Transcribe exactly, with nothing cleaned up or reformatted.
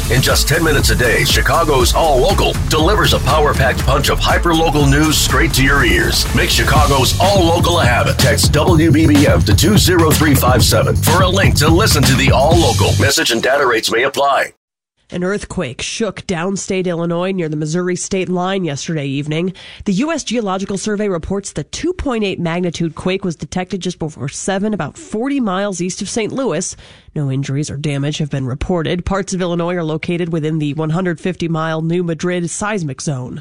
In just ten minutes a day, Chicago's All Local delivers a power-packed punch of hyper-local news straight to your ears. Make Chicago's All Local a habit. Text W B B M to two zero three five seven for a link to listen to the All Local. Message and data rates may apply. An earthquake shook downstate Illinois near the Missouri state line yesterday evening. The U S Geological Survey reports the two point eight magnitude quake was detected just before seven, about forty miles east of Saint Louis. No injuries or damage have been reported. Parts of Illinois are located within the one hundred fifty mile New Madrid seismic zone.